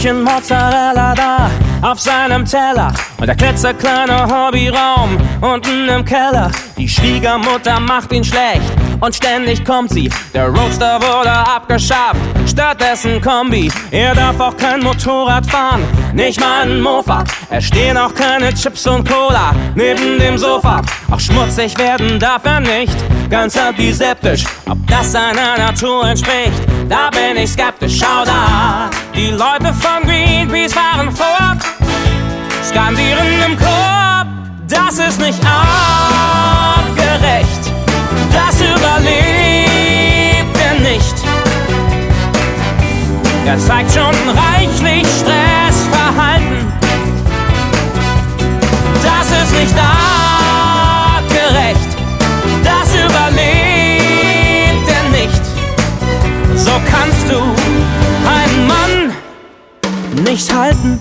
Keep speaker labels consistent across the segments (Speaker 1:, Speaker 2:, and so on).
Speaker 1: Stückchen Mozzarella da auf seinem Teller und der klitzekleine Hobbyraum unten im Keller. Die Schwiegermutter macht ihn schlecht und ständig kommt sie. Der Roadster wurde abgeschafft, stattdessen Kombi. Er darf auch kein Motorrad fahren, nicht mal ein Mofa. Es stehen auch keine Chips und Cola neben dem Sofa. Auch schmutzig werden darf er nicht, ganz antiseptisch. Ob das seiner Natur entspricht, da bin ich skeptisch. Schau da, die Leute von Greenpeace fahren vor, skandieren im Chor, das ist nicht artgerecht, das überlebt er nicht. Er zeigt schon reichlich Stressverhalten, das ist nicht artgerecht, das überlebt er nicht. So kannst du einen Mann nicht halten.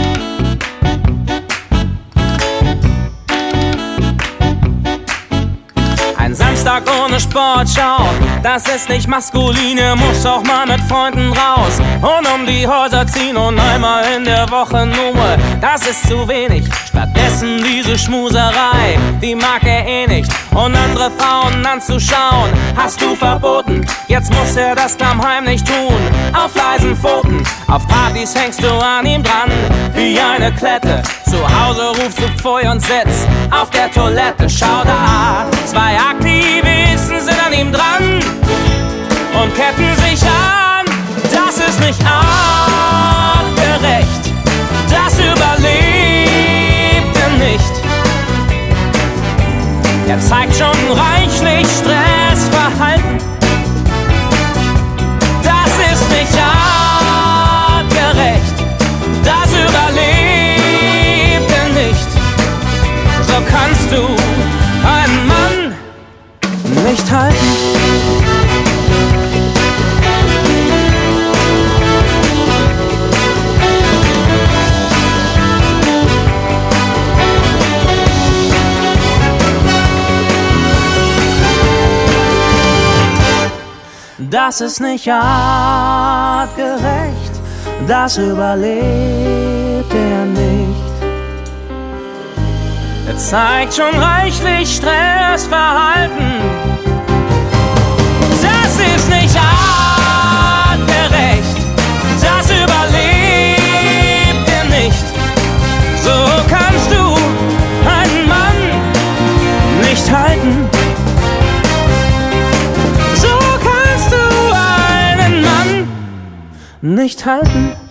Speaker 1: Ein Samstag ohne Sportschau, das ist nicht maskulin. Er muss auch mal mit Freunden raus und um die Häuser ziehen und einmal in der Woche nur, das ist zu wenig. Stattdessen diese Schmuserei, die mag er eh nicht. Und andere Frauen anzuschauen, hast du verboten. Jetzt muss er das Kram heimlich tun, auf leisen Pfoten. Auf Partys hängst du an ihm dran, wie eine Klette. Zu Hause rufst du Pfui und sitzt auf der Toilette. Schau da, zwei Aktivisten sind an ihm dran und ketten sich an. Das ist nicht artgerecht, das überlebt er nicht. Er zeigt schon reichlich Stressverhalten, das ist nicht artgerecht, das überlebt er nicht. So kannst du einen Mann nicht halten. Das ist nicht artgerecht, das überlebt er nicht. Er zeigt schon reichlich Stressverhalten, das ist nicht artgerecht, das überlebt er nicht. So kannst du einen Mann nicht halten. Nicht halten.